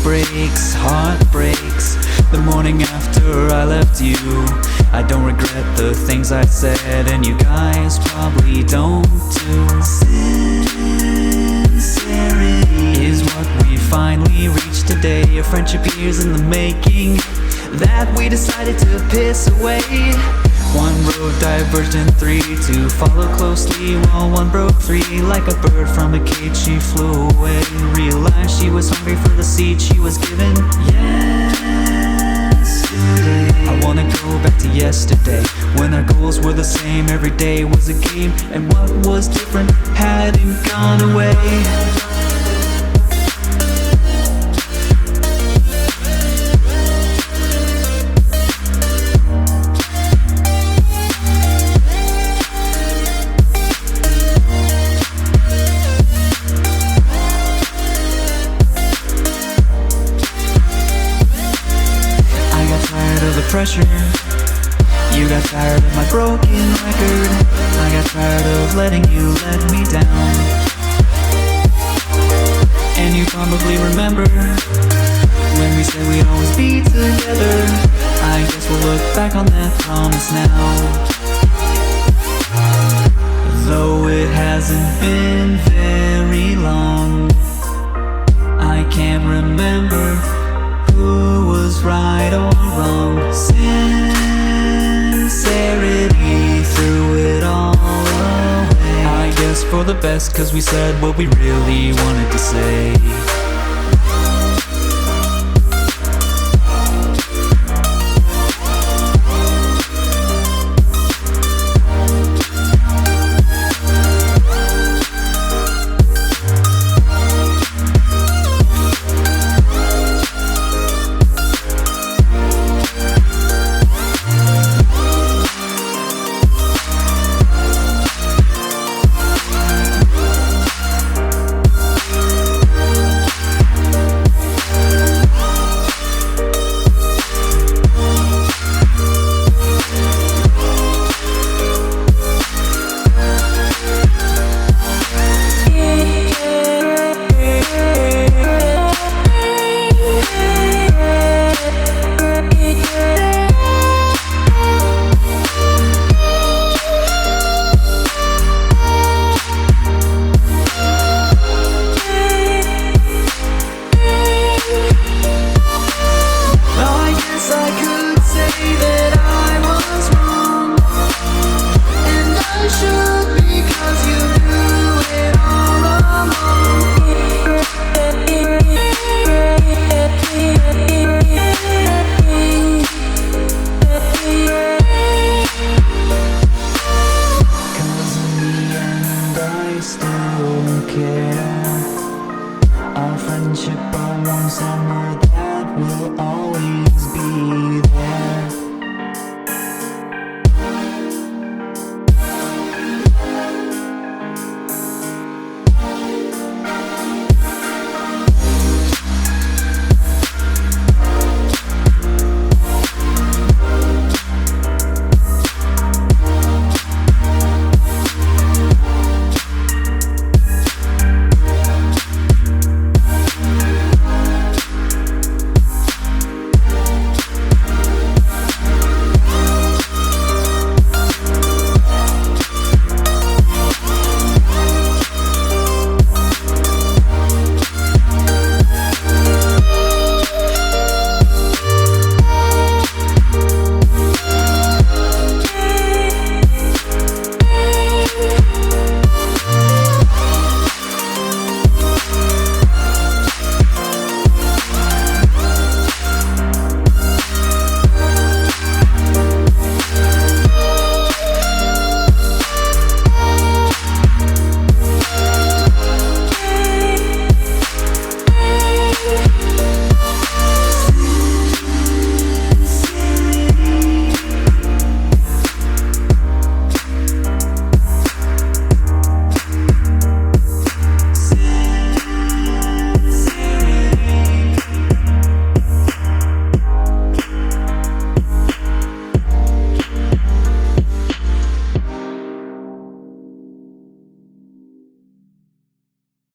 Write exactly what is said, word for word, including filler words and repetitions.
breaks, heart breaks. The morning after I left you, I don't regret the things I said, and you guys probably don't too. Sincerity is what we finally reached today. A friendship years in the making that we decided to piss away. One road diverged in three to follow closely, while one broke free. Like a bird from a cage, she flew away. Realized she was hungry for the seed she was given yesterday. I wanna go back to yesterday, when our goals were the same. Every day was a game, and what was different hadn't gone away. Pressure. You got tired of my broken record. I got tired of letting you let me down. And you probably remember when we said we'd always be together. I guess we'll look back on that promise now. Though it hasn't been very long, I can't remember who was right or wrong. Sincerity threw it all away. I guess for the best, cause we said what we really wanted to say.